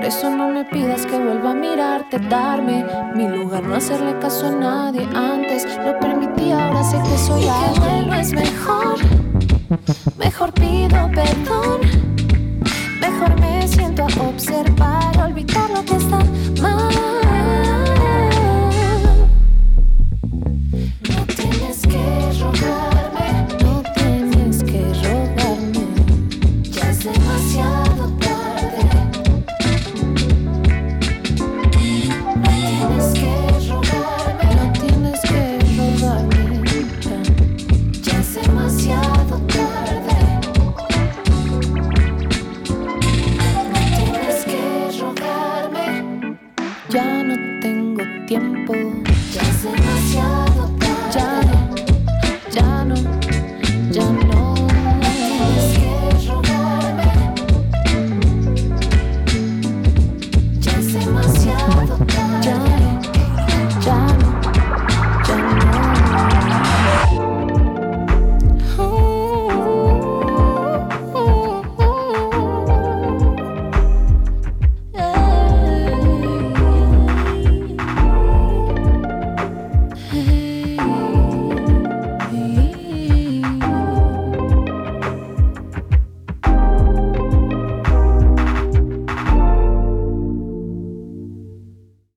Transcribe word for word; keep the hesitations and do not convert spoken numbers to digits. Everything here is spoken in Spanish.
eso no me pidas que vuelva a mirarte, darme mi lugar, no hacerle caso a nadie. Antes lo permití, ahora sé que soy alguien. Que vuelvo es mejor, mejor pido perdón.